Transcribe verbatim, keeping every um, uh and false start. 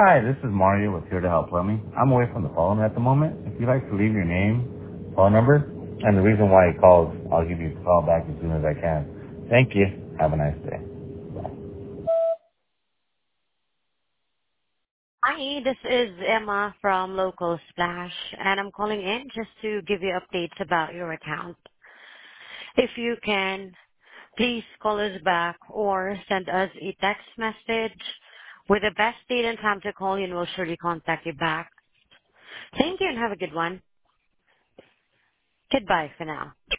Hi, this is Mario with Here to Help Plumbing. I'm away from the phone at the moment. If you'd like to leave your name, phone number, and the reason why you called, I'll give you a call back as soon as I can. Thank you. Have a nice day. Hi, this is Emma from Local Splash, and I'm calling in just to give you updates about your account. If you can, please call us back or send us a text message with the best date and time to call you, and we'll surely contact you back. Thank you and have a good one. Goodbye for now.